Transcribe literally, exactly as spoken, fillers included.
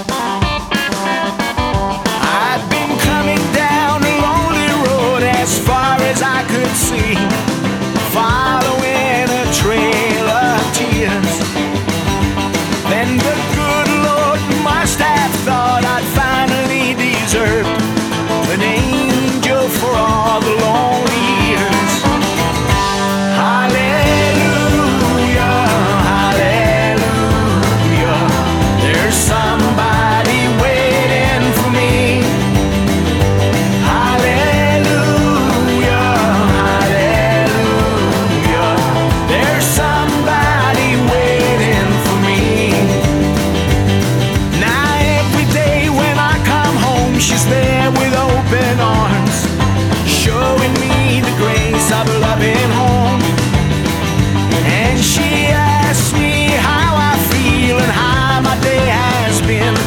I'd been coming down a lonely road as far as I could see, following a trail of tears. Then the good Lord must have thought I'd finally deserved an angel for all the lonely years. Hallelujah, hallelujah, there's somebody waiting for me. Hallelujah, hallelujah, there's somebody waiting for me. Now every day when I come home, she's there with open arms, showing me the grace of a loving home. And she asks me how I feel and how my day has been.